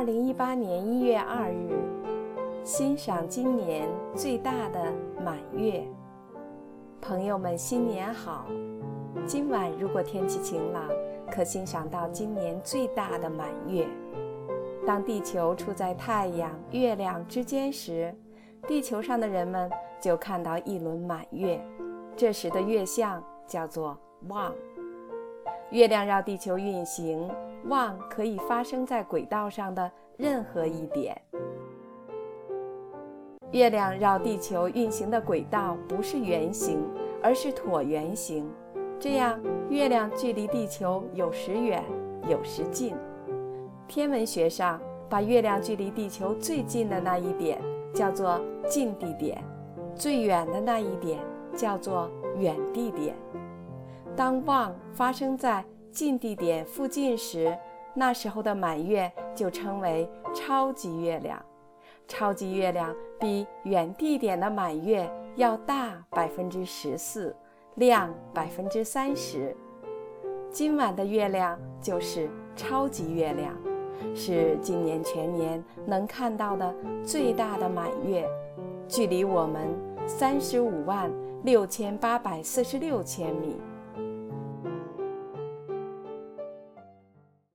2018年1月2日，欣赏今年最大的满月。朋友们，新年好！今晚如果天气晴朗，可欣赏到今年最大的满月。当地球处在太阳、月亮之间时，地球上的人们就看到一轮满月，这时的月相叫做望。月亮绕地球运行，望可以发生在轨道上的任何一点。月亮绕地球运行的轨道不是圆形，而是椭圆形，这样月亮距离地球有时远，有时近。天文学上，把月亮距离地球最近的那一点叫做近地点，最远的那一点叫做远地点。当望发生在近地点附近时，那时候的满月就称为超级月亮。超级月亮比远地点的满月要大14%，亮30%。今晚的月亮就是超级月亮，是今年全年能看到的最大的满月，距离我们356846千米。